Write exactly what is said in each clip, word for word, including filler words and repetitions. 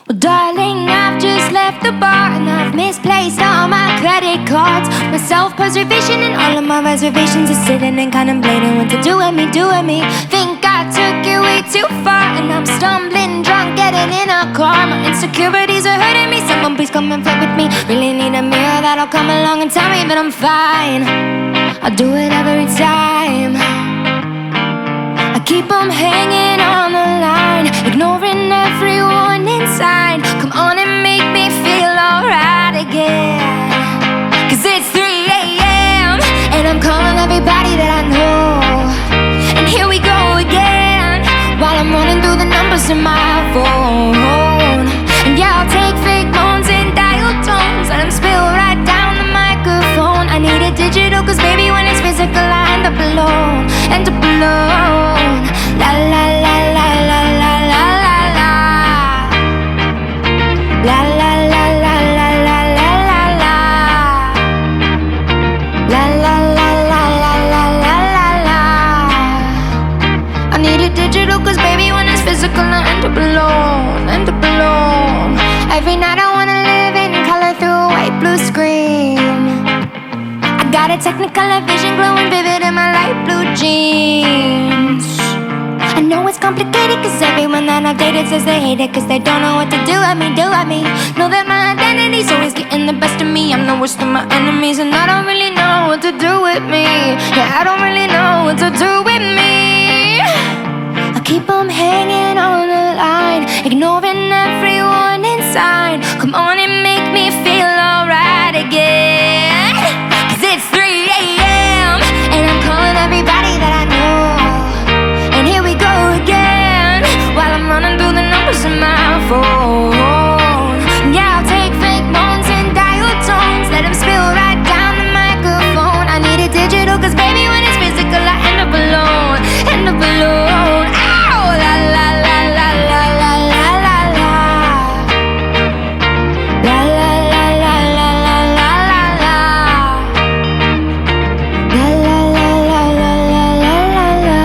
Well, darling, I've just left the bar and I've misplaced all my credit cards. My self-preservation and all of my reservations are sitting and contemplating what to do with me, do with me. Think I took it way too far and I'm stumbling drunk, getting in a car. My insecurities are hurting me, someone please come and flirt with me. Really need a mirror that'll come along and tell me that I'm fine. I'll do it every time. I keep on hanging on the line, ignoring every warning sign. Come on and make me feel alright again. Cause it's three a.m. and I'm calling everybody that I know. And here we go again, while I'm running through the numbers in my phone. And yeah, I'll take fake moans and dial tones, let them spill right down the microphone. I need it digital, cause baby, when it's physical I end up alone, end up alone. La la la la la la la la la. La la la la la la la la la. La la la la la la la la la. I need it digital, cause baby, when it's physical I end up alone, end up alone. Every night I wanna live in color through a white blue screen. I got a Technicolor vision glowing vivid in my light blue jeans. I know it's complicated, cause everyone that I've dated says they hate it, cause they don't know what to do at me, do at me. Know that my identity's always getting the best of me. I'm the worst of my enemies, and I don't really know what to do with me. Yeah, I don't really know what to do with me. I keep on hanging on the line, ignoring every warning sign. Come on and make me feel alright again. Cause it's three a.m. and I'm calling everybody that I know. And here we go again, while I'm running through the numbers in my phone. Yeah, I'll take fake moans and dial tones, let them spill right down the microphone. I need it digital, cause baby, when it's physical I end up alone, end up alone. Ow, la la la la la la la la la. La la la la la la la la la. La la la la la la la la.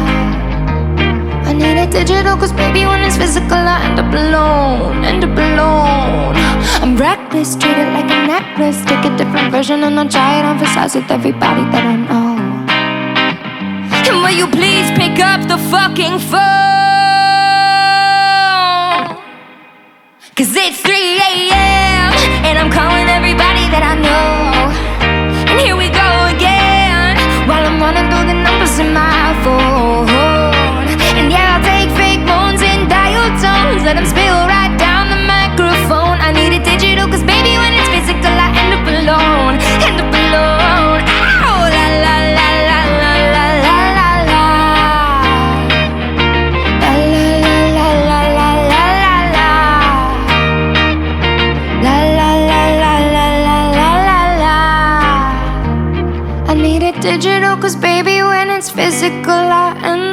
I need it digital, cause baby, when it's physical I end up alone, end up alone. I'm reckless, treat it like a necklace. Take a different version and I'll try it on for size with everybody that I know. And will you please pick up the fucking phone? Cause it's three a.m. and I'm calling everybody that I know. And here we go again, while I'm running through the numbers in my phone. And yeah, I'll take fake moans and dial tones, let them spill right down the microphone. I need it digital, cause baby, when it's physical I end up alone, end up alone. Ow, la la la la la la la la la. La la la la la la la la la. La la la la la la la la la. I need it digital, cause baby, when it's physical I end